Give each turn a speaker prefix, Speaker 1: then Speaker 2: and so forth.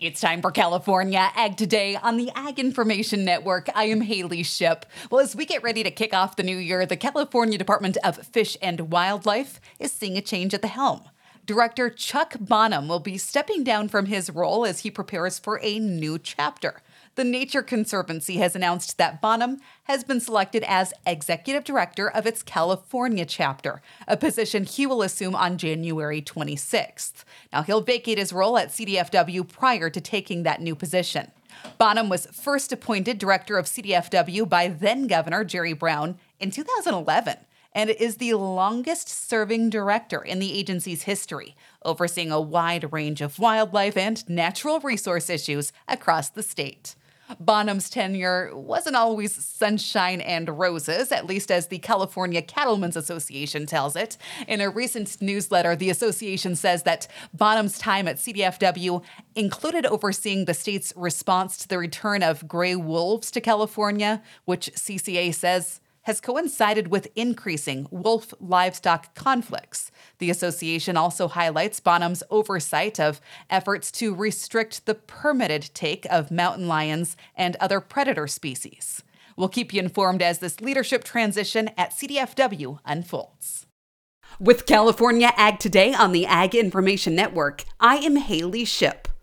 Speaker 1: It's time for California Ag Today on the Ag Information Network. I am Haley Ship. Well, as we get ready to kick off the new year, the California Department of Fish and Wildlife is seeing a change at the helm. Director Chuck Bonham will be stepping down from his role as he prepares for a new chapter. The Nature Conservancy has announced that Bonham has been selected as executive director of its California chapter, a position he will assume on January 26th. Now, he'll vacate his role at CDFW prior to taking that new position. Bonham was first appointed director of CDFW by then-Governor Jerry Brown in 2011. And is the longest-serving director in the agency's history, overseeing a wide range of wildlife and natural resource issues across the state. Bonham's tenure wasn't always sunshine and roses, at least as the California Cattlemen's Association tells it. In a recent newsletter, the association says that Bonham's time at CDFW included overseeing the state's response to the return of gray wolves to California, which CCA says has coincided with increasing wolf livestock conflicts. The association also highlights Bonham's oversight of efforts to restrict the permitted take of mountain lions and other predator species. We'll keep you informed as this leadership transition at CDFW unfolds. With California Ag Today on the Ag Information Network, I am Haley Ship.